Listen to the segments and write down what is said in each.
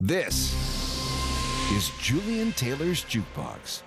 This is Julian Taylor's Jukebox.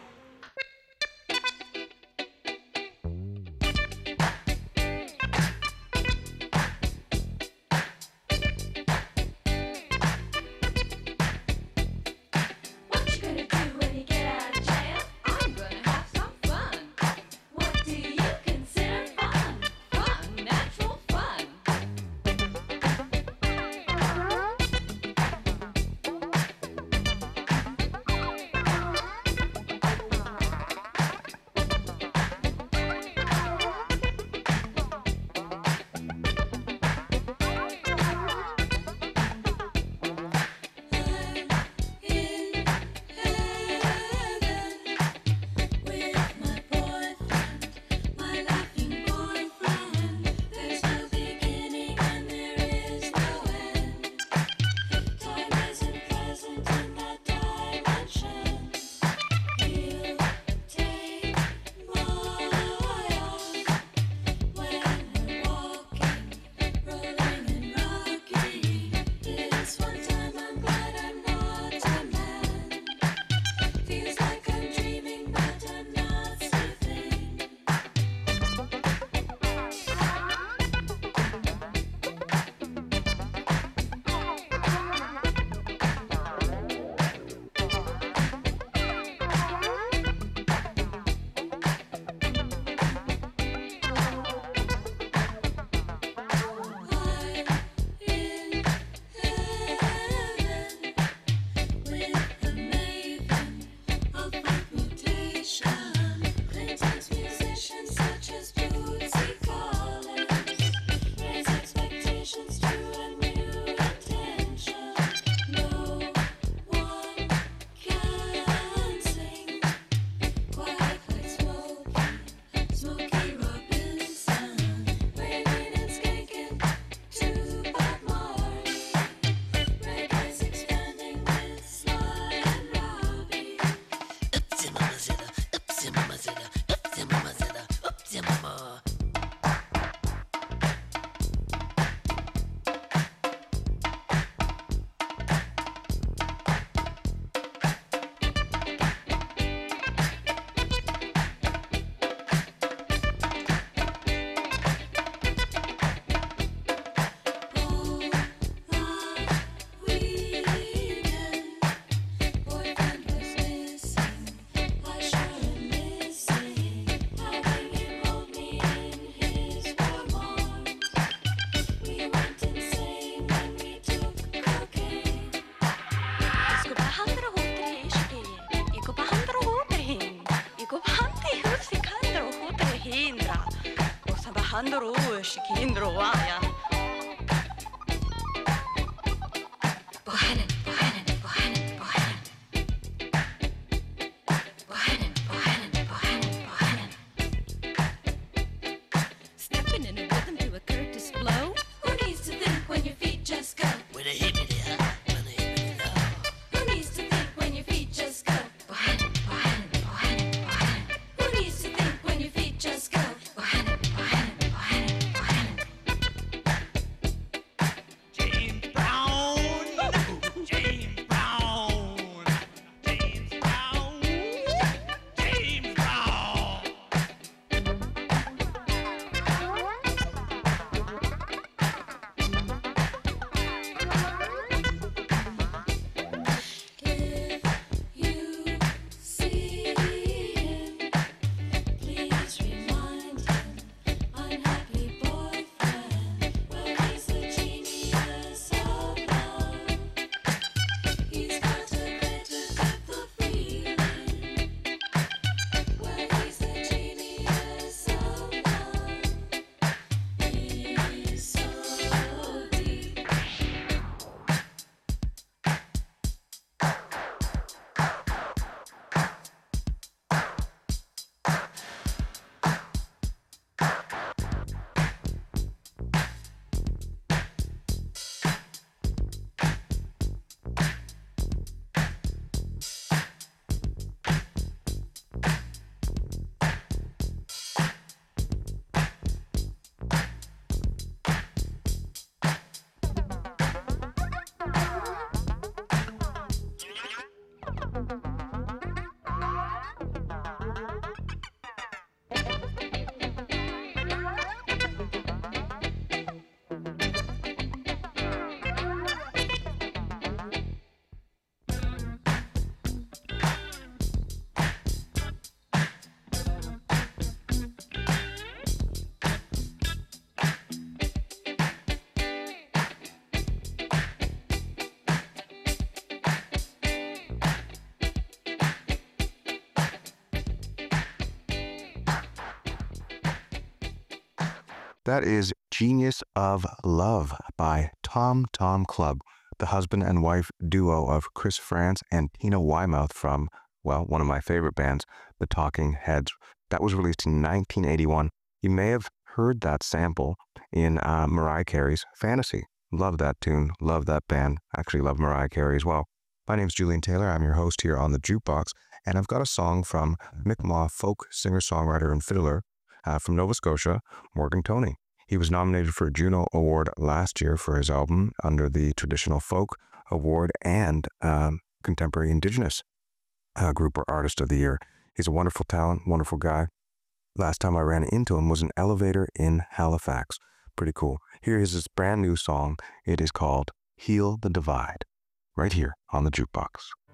That is Genius of Love by Tom Tom Club, the husband and wife duo of Chris Frantz and Tina Weymouth from, well, one of my favorite bands, The Talking Heads. That was released in 1981. You may have heard that sample in Mariah Carey's Fantasy. Love that tune, love that band. Actually love Mariah Carey as well. My name's Julian Taylor. I'm your host here on The Jukebox, and I've got a song from Mi'kmaq folk singer-songwriter and fiddler from Nova Scotia, Morgan Toney. He was nominated for a Juno Award last year for his album under the Traditional Folk Award and Contemporary Indigenous Group or Artist of the Year. He's a wonderful talent, wonderful guy. Last time I ran into him was an elevator in Halifax. Pretty cool. Here is his brand new song. It is called Heal the Divide, right here on The Jukebox.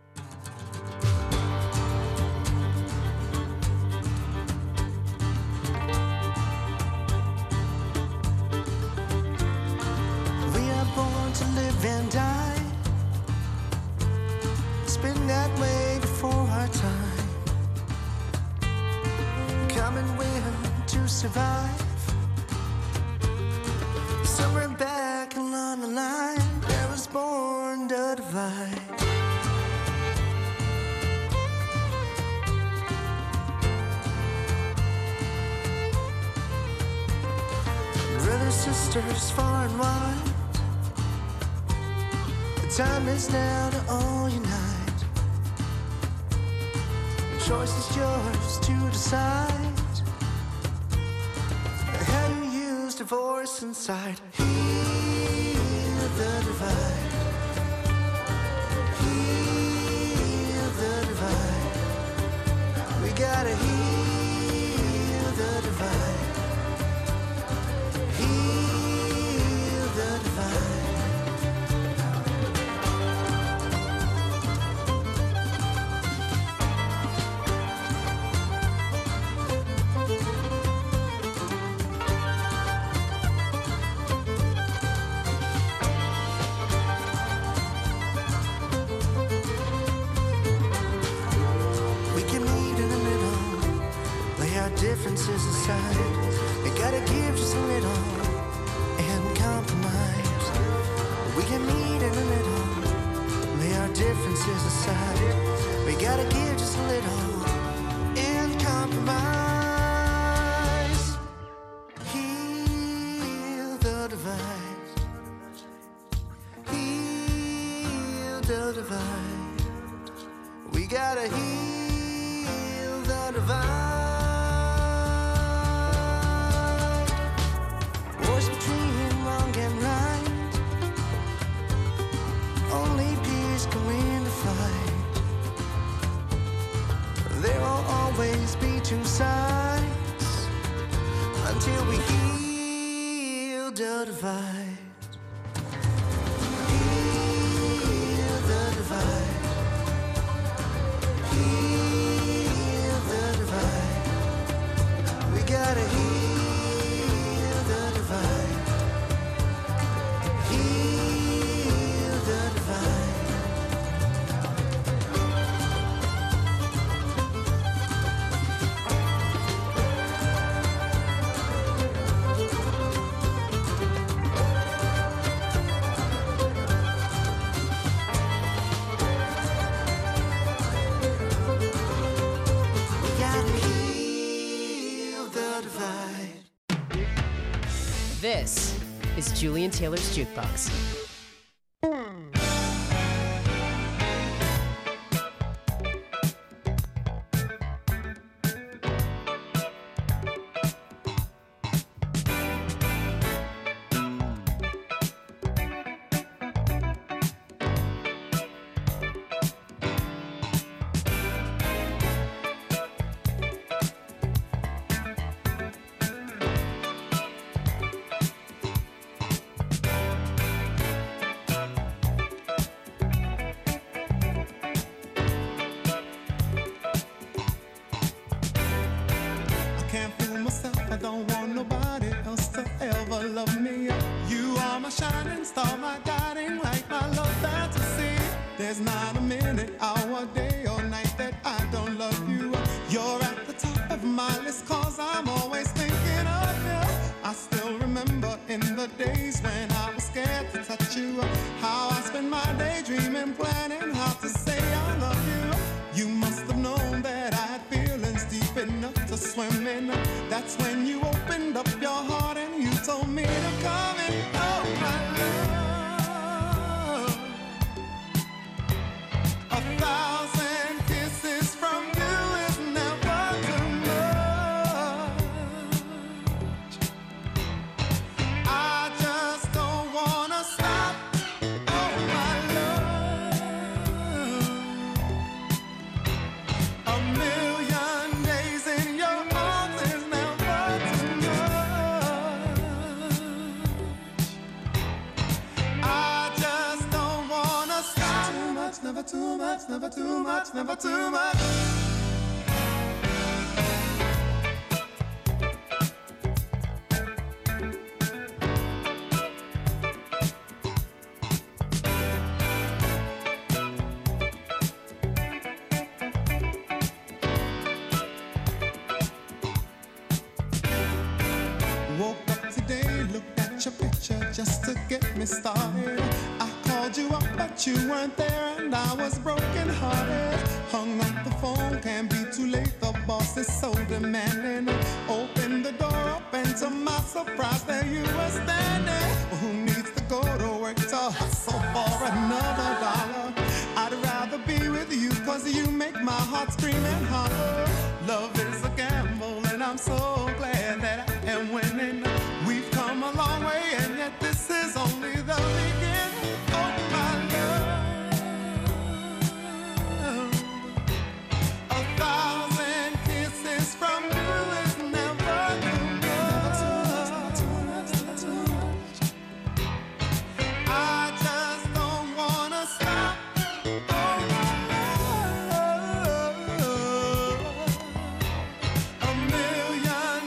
To live and die, it's been that way before our time. Come and win to survive. Somewhere back along the line, there was born the divide. Brothers, sisters, far and wide, time is now to all unite. The choice is yours to decide how you use the voice inside. Heal the divide. Heal the divide. We gotta heal the divide. Heal the divide. Differences aside, we gotta give just a little and compromise. We can meet in the middle, lay our differences aside. We gotta give just a little and compromise. Heal the divide. Heal the divide. We gotta heal the divide. Between wrong and right, only peace can win the fight. There will always be two sides until we heal the divide. Heal the divide. Heal the divide. We gotta heal. This is Julian Taylor's Jukebox. You're at the top of my list 'cause I'm always thinking of you. I still remember in the days when I was scared to touch you, how I spent my day dreaming, planning how to say I love you. You must have known that I had feelings deep enough to swim in. That's when you opened up your heart and you told me to come in. Oh, my love. 1,000 kisses from you is never too much. I just don't wanna stop. Oh, my love. A million days in your arms is never too much. I just don't wanna stop. Too much, never too much, never too much, never too much. Woke up today, looked at your picture just to get me started. I called you up, but you weren't there, and I was broken hearted. Hung up the phone, can't be too late. The boss is so demanding. Opened the door up, and to my surprise, there you were standing. Who needs to go to work to hustle for another dollar? I'd rather be with you, 'cause you make my heart scream and holler. Love is a gamble, and I'm so glad that I am winning. We've come a long way, and yet this is only the beginning. Oh, my love. 1,000 kisses from you is never too much. I just don't wanna stop. Oh, my love. A million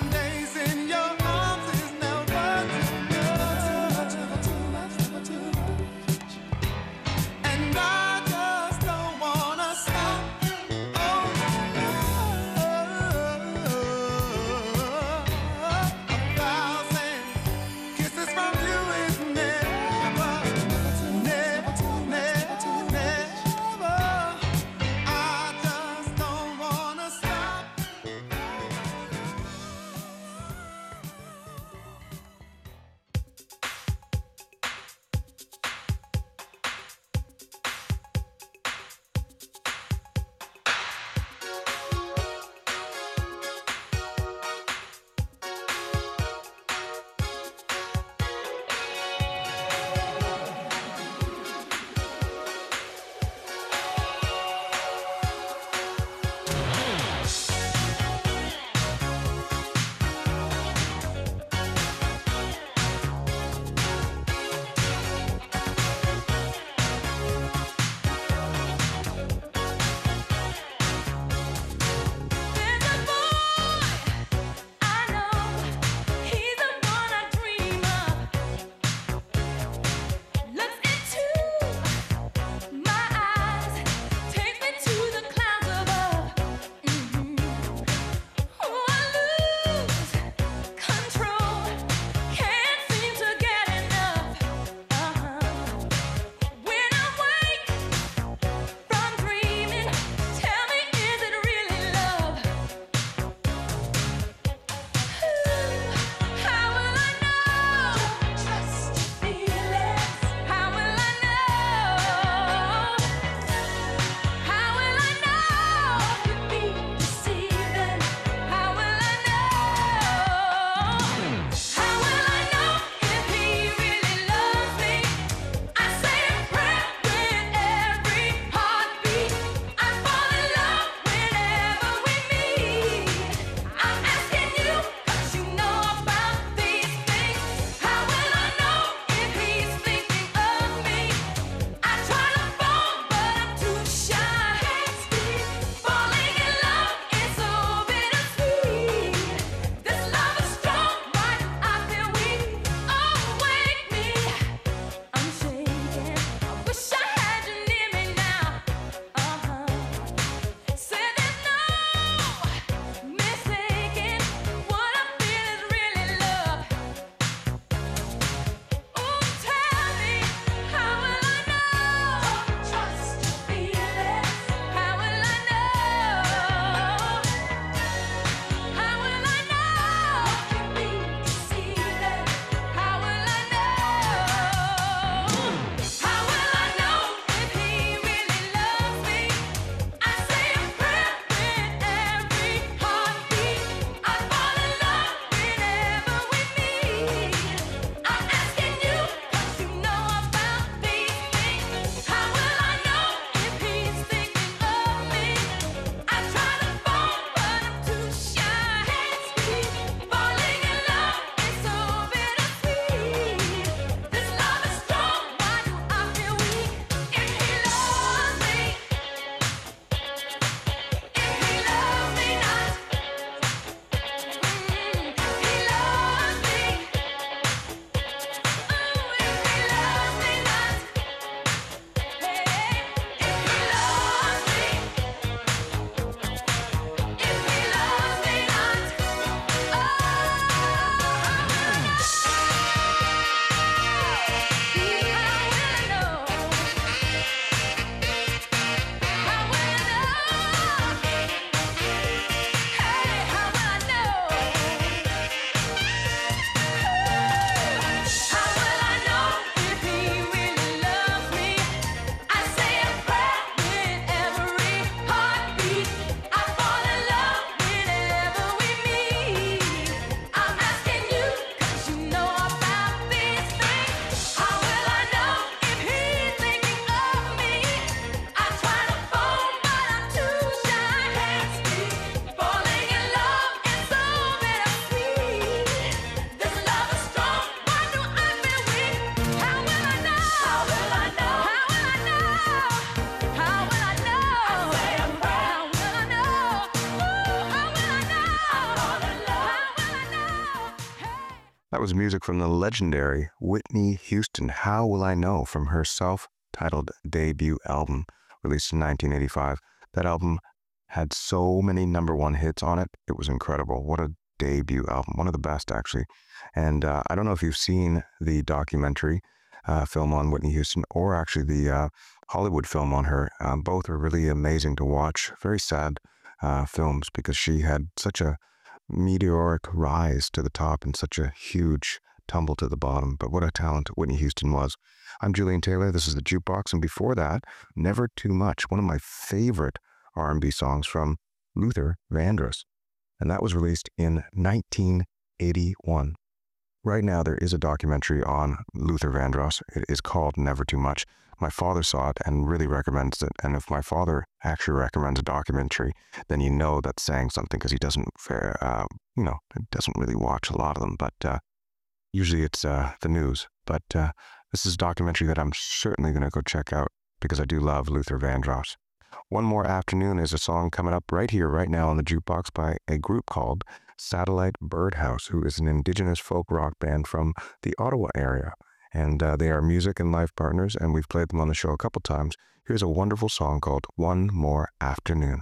That was music from the legendary Whitney Houston, How Will I Know, from her self-titled debut album released in 1985. That album had so many number one hits on it. It was incredible. What a debut album. One of the best, actually. And I don't know if you've seen the documentary film on Whitney Houston or actually the Hollywood film on her. Both are really amazing to watch. Very sad films because she had such a meteoric rise to the top and such a huge tumble to the bottom. But what a talent Whitney Houston was. I'm Julian Taylor. This is the Jukebox. And before that, Never Too Much, one of my favorite R&B songs from Luther Vandross. And that was released in 1981. Right now, there is a documentary on Luther Vandross. It is called Never Too Much. My father saw it and really recommends it. And if my father actually recommends a documentary, then you know that's saying something because he doesn't, doesn't really watch a lot of them. But usually it's the news. But this is a documentary that I'm certainly going to go check out because I do love Luther Vandross. One More Afternoon is a song coming up right here, right now on the Jukebox by a group called Satellite Birdhouse, who is an indigenous folk rock band from the Ottawa area. And they are music and life partners, and we've played them on the show a couple times. Here's a wonderful song called One More Afternoon.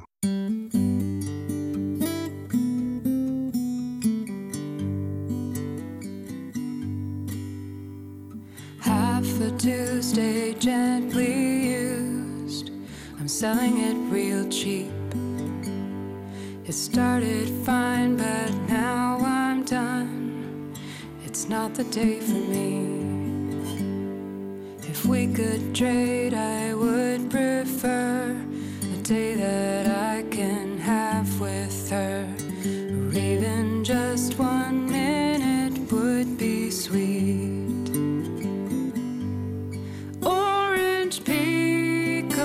Half a Tuesday gently used, I'm selling it real cheap. It started fine, but now I'm done. It's not the day for me. If we could trade, I would prefer a day that I can have with her. Or even just 1 minute would be sweet. Orange Pico,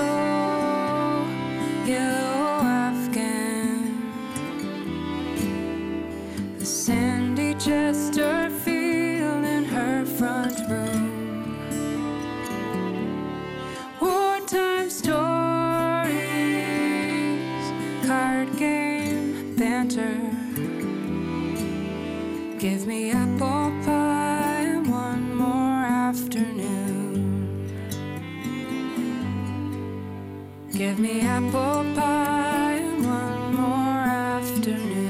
yellow Afghan, the Sandy Chesterfield in her front room. Wartime stories, card game banter. Give me apple pie and one more afternoon. Give me apple pie and one more afternoon.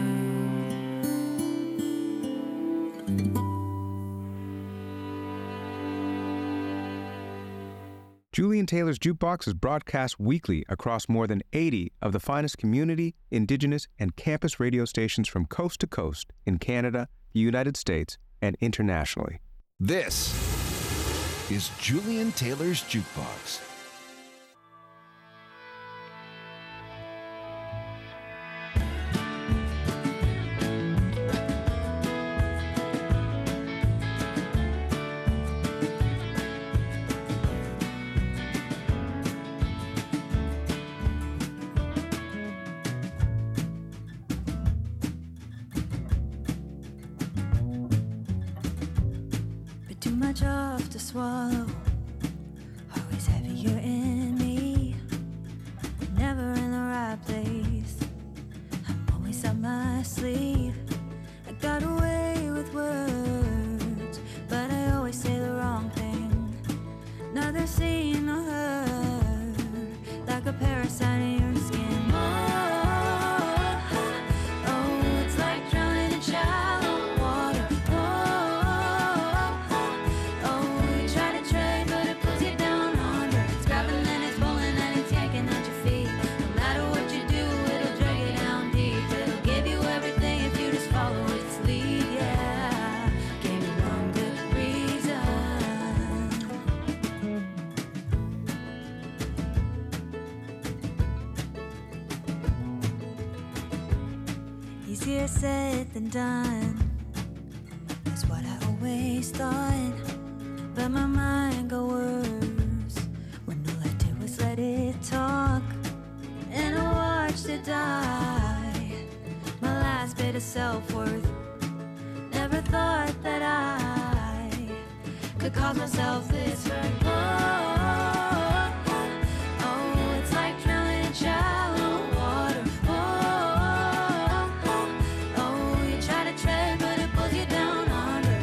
Julian Taylor's Jukebox is broadcast weekly across more than 80 of the finest community, indigenous, and campus radio stations from coast to coast in Canada, the United States, and internationally. This is Julian Taylor's Jukebox. Too much off to swallow, always heavier in me, never in the right place. I'm always up my sleeve. I got away with words, but I always say the wrong thing. Neither seen nor heard, like a parasite in your skin. Oh, it's like drowning in shallow water. Easier said than done, that's what I always thought. But my mind got worse when all I did was let it talk. And I watched it die, my last bit of self-worth. Never thought that I could cause myself this hurt. Oh, it's like drowning in shallow water. Oh, you try to tread, but it pulls you down harder.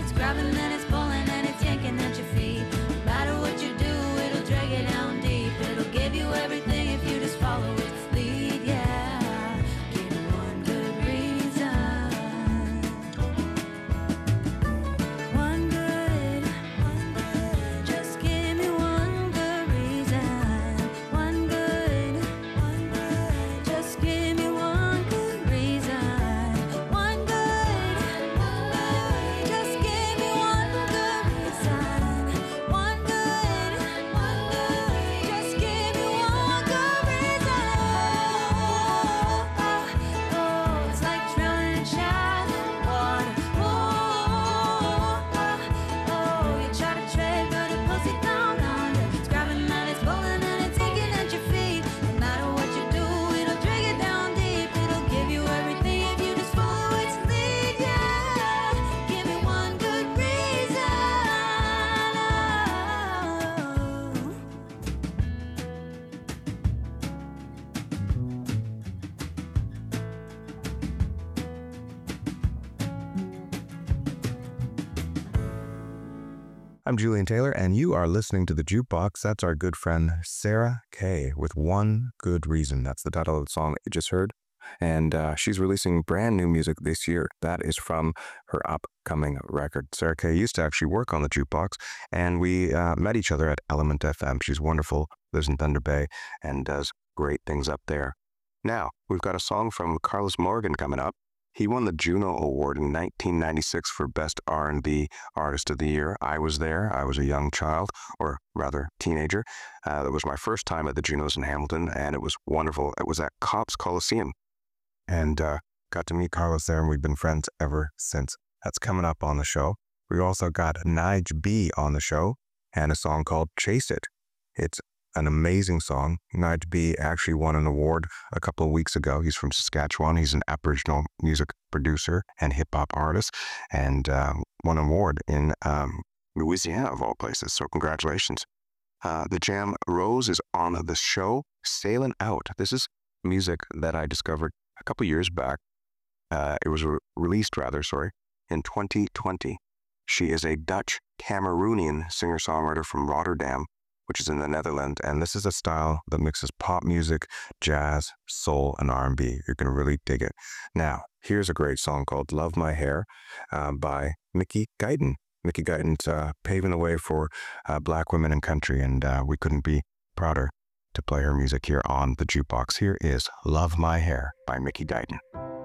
I'm Julian Taylor, and you are listening to The Jukebox. That's our good friend Sarah Kay with One Good Reason. That's the title of the song that you just heard. And she's releasing brand new music this year. That is from her upcoming record. Sarah Kay used to actually work on The Jukebox, and we met each other at Element FM. She's wonderful, lives in Thunder Bay, and does great things up there. Now, we've got a song from Carlos Morgan coming up. He won the Juno Award in 1996 for Best R&B Artist of the Year. I was there. I was a young child, or rather teenager. That was my first time at the Junos in Hamilton, and it was wonderful. It was at Cops Coliseum, and got to meet Carlos there, and we've been friends ever since. That's coming up on the show. We also got Nige B on the show, and a song called Chase It. It's an amazing song. Nige B actually won an award a couple of weeks ago. He's from Saskatchewan. He's an Aboriginal music producer and hip-hop artist, and won an award in Louisiana, of all places. So congratulations. The Jam Rose is on the show. Sailin' Out. This is music that I discovered a couple years back. It was released in 2020. She is a Dutch Cameroonian singer-songwriter from Rotterdam, which is in the Netherlands, and this is a style that mixes pop music, jazz, soul, and R&B. You're going to really dig it. Now, here's a great song called Love My Hair by Mickey Guyton. Mickey Guyton's paving the way for black women in country, and we couldn't be prouder to play her music here on The Jukebox. Here is Love My Hair by Mickey Guyton.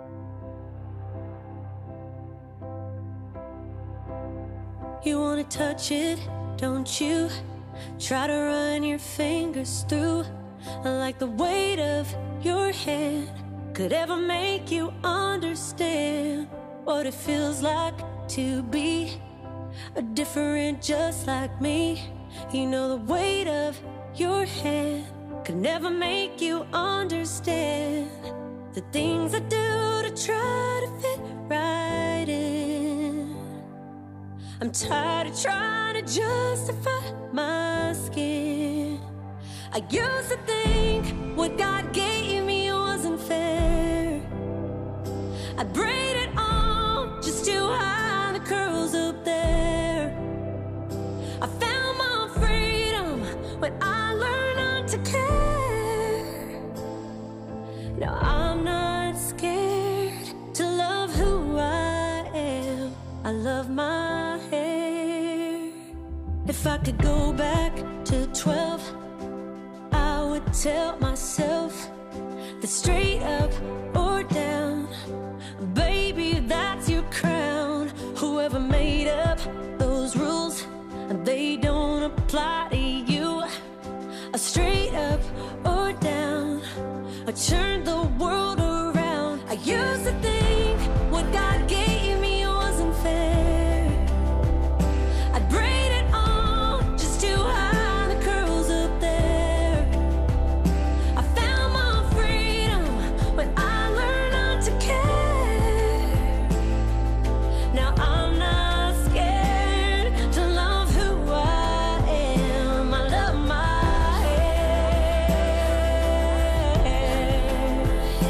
You wanna touch it, don't you? Try to run your fingers through, like the weight of your hand could ever make you understand what it feels like to be different, just like me. You know the weight of your hand could never make you understand the things I do to try to fit right in. I'm tired of trying to justify my skin. I used to think what God gave me wasn't fair. I braid it on just to hide the curls up there. I found my freedom when I learned not to care. Now I'm not scared to love who I am. I love my hair. If I could go back to 12, I would tell myself that straight up or down, baby, that's your crown. Whoever made up those rules, they don't apply to you. A straight up or down, I turned the world around. I used to think what God gave me wasn't fair. I'd braid it on just to hide the curls up there. I found my freedom when I learned not to care. Now I'm not scared to love who I am. I love my hair.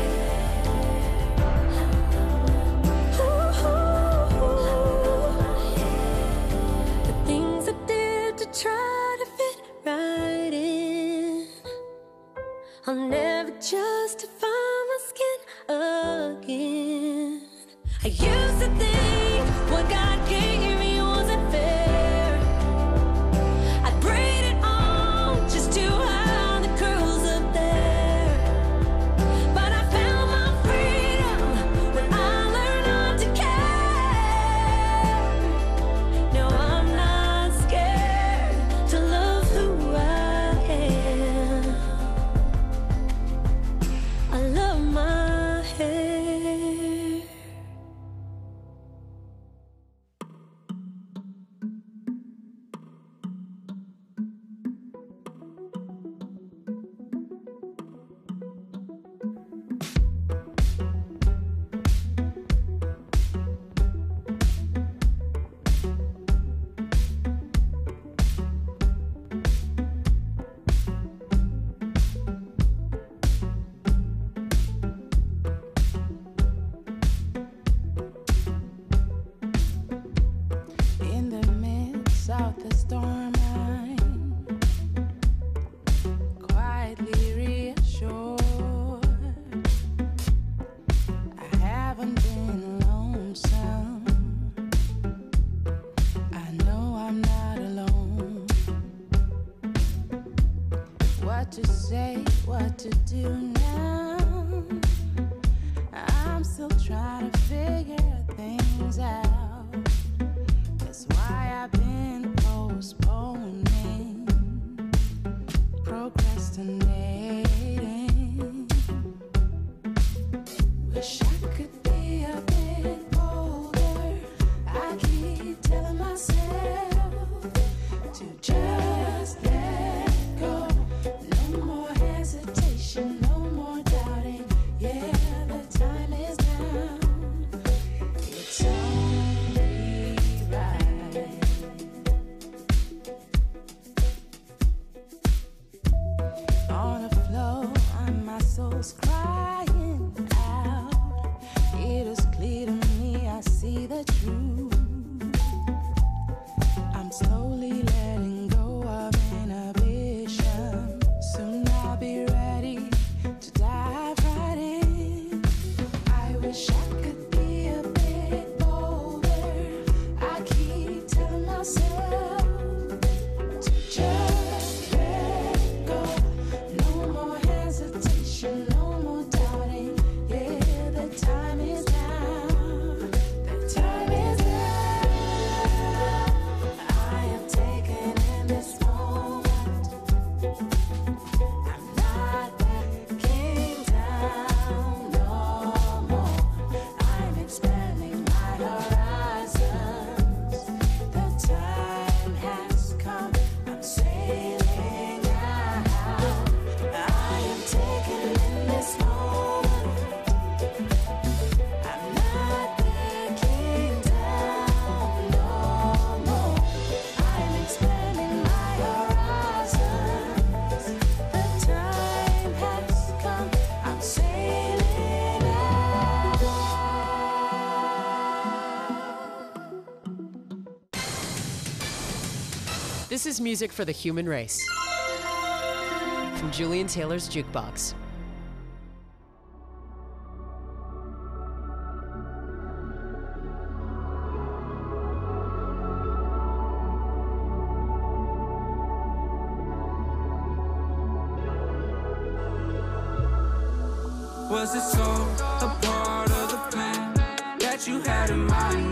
The things I did to try to fit right in, I'll never justify my skin again. I used to think what God gave me wasn't fair. I'd braid it on just to hide the curls up there. But I found my freedom when I learned not to care. No, I'm not scared to love who I am. I love my hair. what to do now. I'm still trying to figure things out. That's why I've been postponing, procrastinating. Wish I could be a bit bolder. I keep telling myself to just let go. No more hesitation, no more doubting. Yeah, the time is now. It's only right. On the floor, my soul's crying out. It is clear to me, I see the truth. I'm slowly letting go of inhibition. Soon I'll be ready to dive right in. I wish I could be a bit bolder. I keep telling myself to just let go. No more hesitation, no more doubting. Yeah, the time is now. The time is now. I am taken in this moment. I'm not backing down no more. I'm expanding my horizons. The time has come. I'm sailing out. I am taken in this moment. I'm not backing down no more. I'm expanding my horizons. The time has come. I'm sailing out. This is music for the human race. From Julian Taylor's Jukebox. Was this all a part of the plan that you had in mind?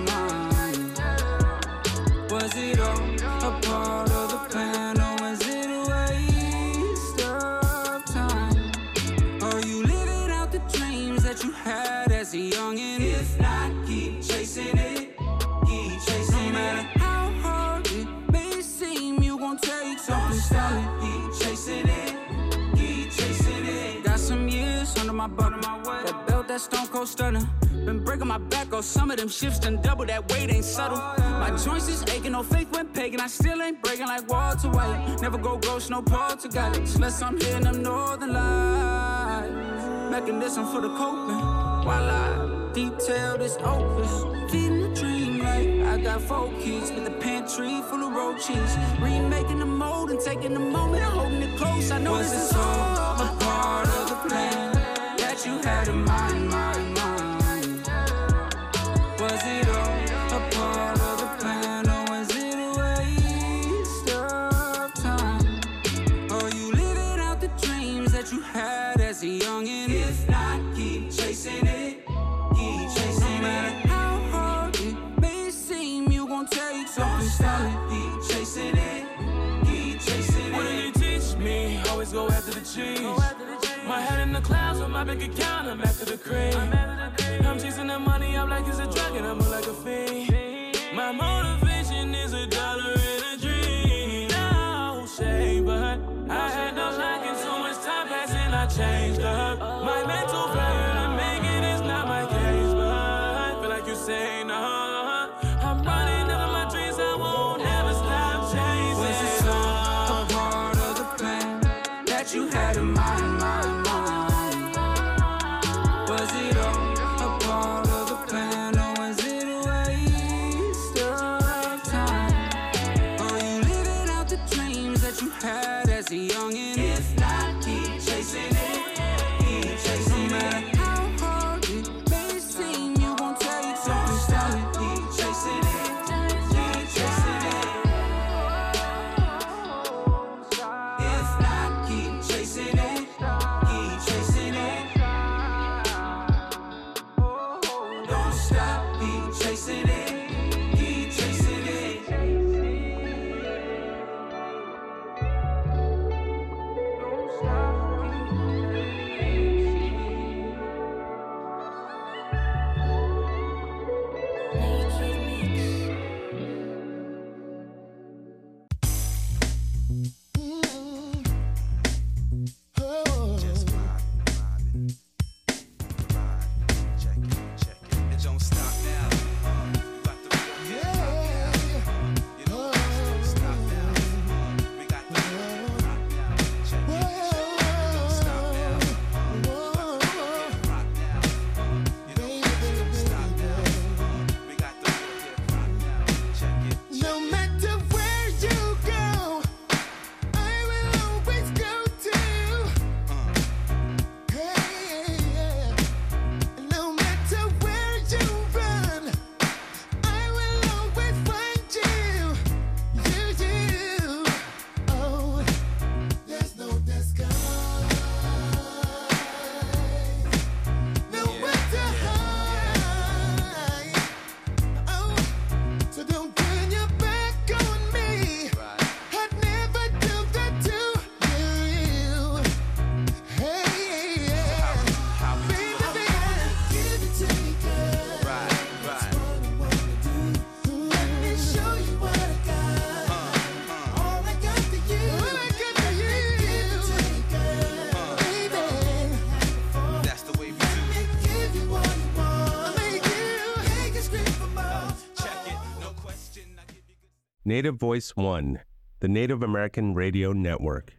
Was it all a part of the plan, or was it a waste of time? Are you living out the dreams that you had as a youngin'? If not, keep chasing it, keep chasing it. No matter how hard it may seem, you gon' take something from it. Keep chasing it, keep chasing it. Got some years under my belt, that belt, that stone cold stunner. Been breaking my back, oh, some of them shifts done double, that weight ain't subtle. My joints is aching, no faith went pagan, I still ain't breaking like Walter White. Never go ghost, no poltergeist, unless I'm hearing them northern lights. Mechanism for the coping, while I detail this opus. Feeding the dream like I got 4 kids with a pantry full of roaches. Remaking the mold and taking the moment and holding it close. I know this is all a part of the plan that you had in mind. Was it all a part of the plan, or was it a waste of time? Are you living out the dreams that you had as a youngin'? If not, keep chasing it, keep chasing it. No matter how hard it may seem, you gon' take something from it. Keep chasing it, keep chasing it. What did it teach me? Always go after the cheese. My head in the clouds with my bank account, I'm after the cream. I'm chasing the money, I'm like it's a drug and I'm like a fiend. My motivation is $1 in a dream. No shame, but I had no liking, so much time passing, I changed up. My mental failure to make it is not my case, but I feel like you say no. I'm running after my dreams, I won't ever stop chasing. Was this all a part of the plan that you had in mind? Was it all a part of the plan, or was it a waste of time? Are you living out the dreams that you had as a youngin'? If not, keep chasing it, Native Voice One, the Native American Radio Network.